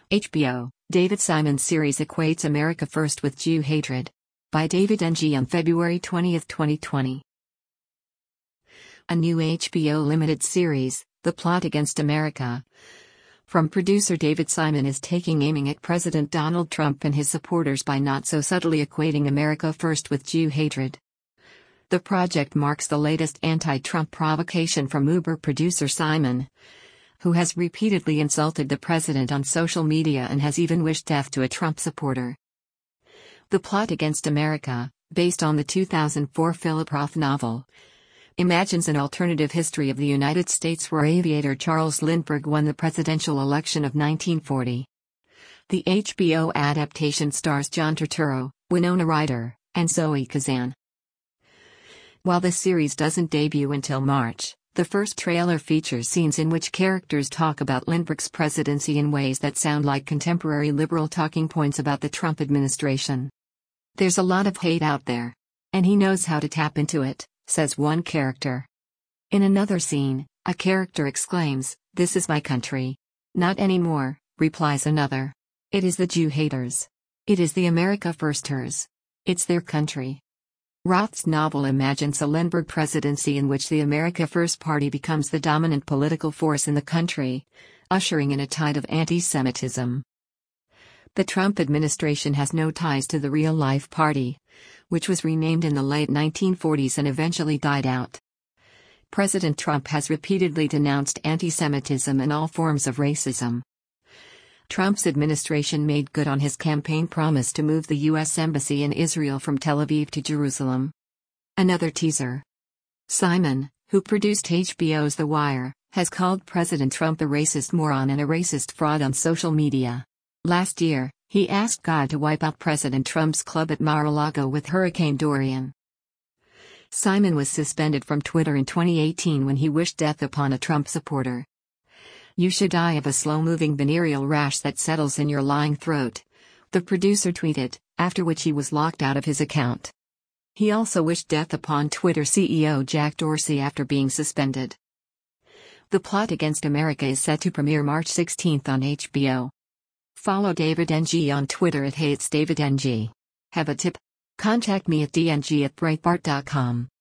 HBO, David Simon series equates America First with Jew hatred. By David Ng on February 20, 2020. A new HBO limited series, The Plot Against America, from producer David Simon is taking aiming at President Donald Trump and his supporters by not so subtly equating America First with Jew hatred. The project marks the latest anti-Trump provocation from Uber producer Simon, who has repeatedly insulted the president on social media and has even wished death to a Trump supporter. The Plot Against America, based on the 2004 Philip Roth novel, imagines an alternative history of the United States where aviator Charles Lindbergh won the presidential election of 1940. The HBO adaptation stars John Turturro, Winona Ryder, and Zoe Kazan. While the series doesn't debut until March, the first trailer features scenes in which characters talk about Lindbergh's presidency in ways that sound like contemporary liberal talking points about the Trump administration. "There's a lot of hate out there. And he knows how to tap into it," says one character. In another scene, a character exclaims, "This is my country." "Not anymore," replies another. "It is the Jew haters. It is the America Firsters. It's their country." Roth's novel imagines a Lindbergh presidency in which the America First Party becomes the dominant political force in the country, ushering in a tide of anti-Semitism. The Trump administration has no ties to the real-life party, which was renamed in the late 1940s and eventually died out. President Trump has repeatedly denounced anti-Semitism and all forms of racism. Trump's administration made good on his campaign promise to move the U.S. Embassy in Israel from Tel Aviv to Jerusalem. Another teaser. Simon, who produced HBO's The Wire, has called President Trump a racist moron and a racist fraud on social media. Last year, he asked God to wipe out President Trump's club at Mar-a-Lago with Hurricane Dorian. Simon was suspended from Twitter in 2018 when he wished death upon a Trump supporter. "You should die of a slow-moving venereal rash that settles in your lying throat," the producer tweeted, after which he was locked out of his account. He also wished death upon Twitter CEO Jack Dorsey after being suspended. The Plot Against America is set to premiere March 16 on HBO. Follow David Ng on Twitter at @HeyIt'sDavidNG. Have a tip? Contact me at dng@breitbart.com.